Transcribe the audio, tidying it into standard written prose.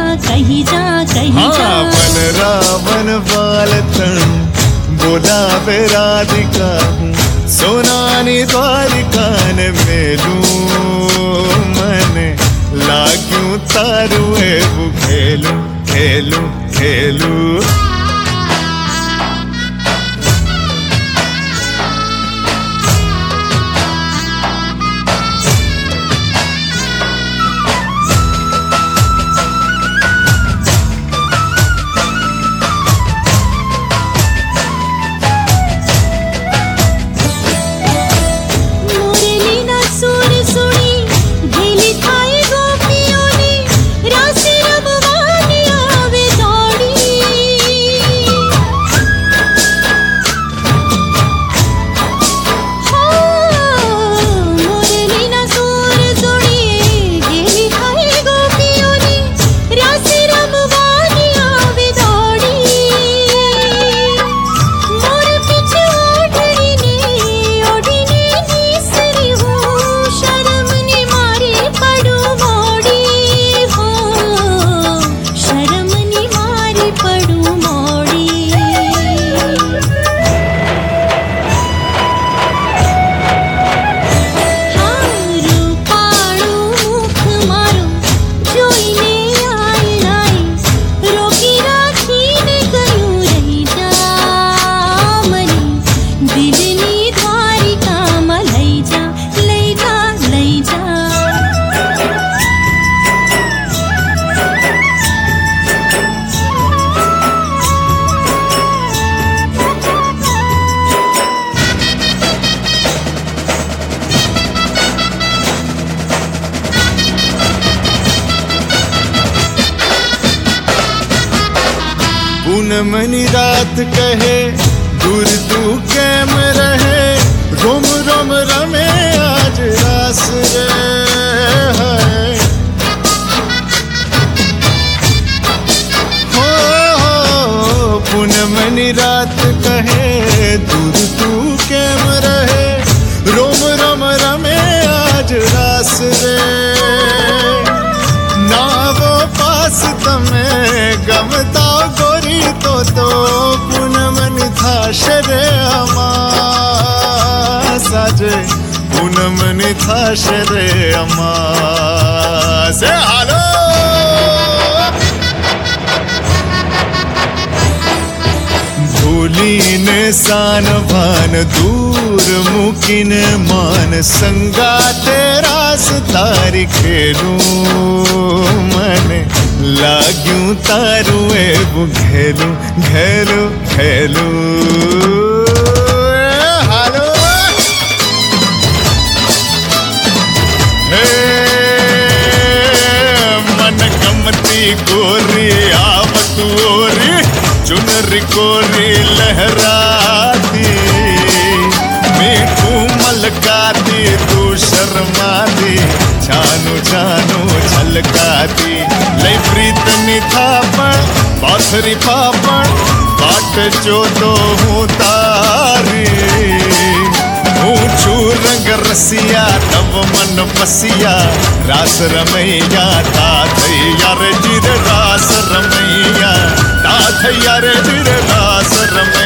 कहीं जा कहीं जा। बन रावण बाल तन बोलावे राधिका हूँ, सोनानी द्वारिकान मेलू मन लाग्यूं तारू एवं खेलू खेलू खेलू। पूनमनी रात कहे दूर तू कैम रहे, रोम रोम रमे आज रास रे है। हो पूनमनी रात कहे दूर तू कैम रहे, रोम रोम रमे आज रास रे। ना वो पास तमें गमता गोरी तो पूनमन था शरे अमा साजे, पूनमन था शरे अमा से हालो। भूली ने सान भान दूर मुकिन मान, संगा तेरा तारी खेलू मन लाग्यूं तारू एवं घेलू घेलू घेलू। हालो हे मन गमती गोरी आवत ओरी, चुनरी कोरी लहराती, मीठू मलकाती तू शर्माती, जानू जानू छलकाती। ले प्रीतनी थापण पाथरी पापण, बाट जो तो हूँ तारी, ऊंचू रंग रसिया तब मन बसिया, रास रमैया ताथैया रे जिर रास रमैया, ताथैया रे जिर रास रमैया।